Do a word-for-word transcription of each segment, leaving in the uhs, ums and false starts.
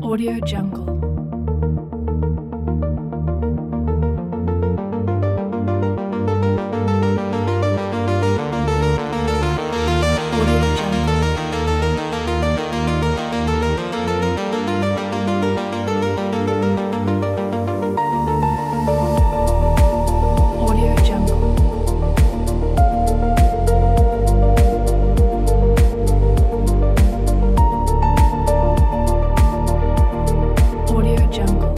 Audio Jungle. Audio Jungle. Audio Jungle. Audio Jungle.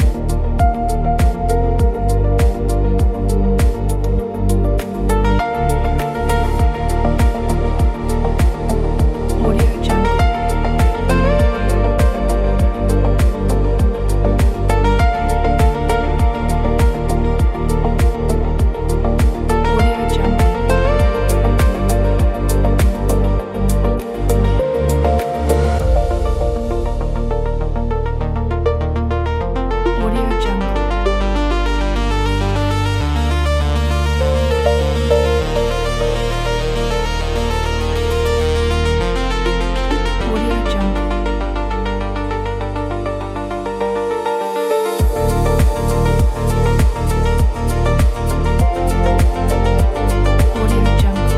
Audio Jungle. Audio Jungle. Audio Jungle. Audio Jungle. Audio Jungle.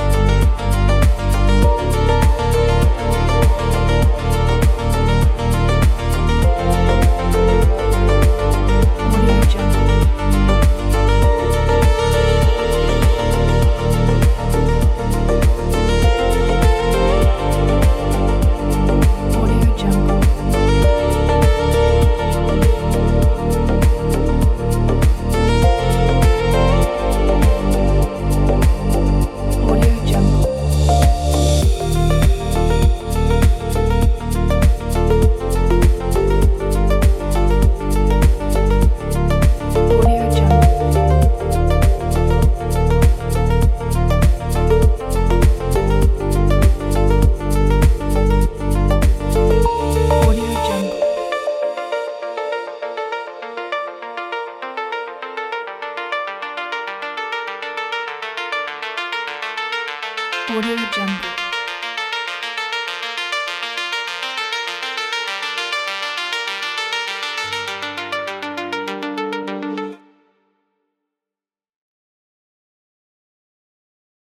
Audio Jungle. Audio Jungle. Audio Jungle. Audio Jungle. Audio Jungle. Audio Jungle.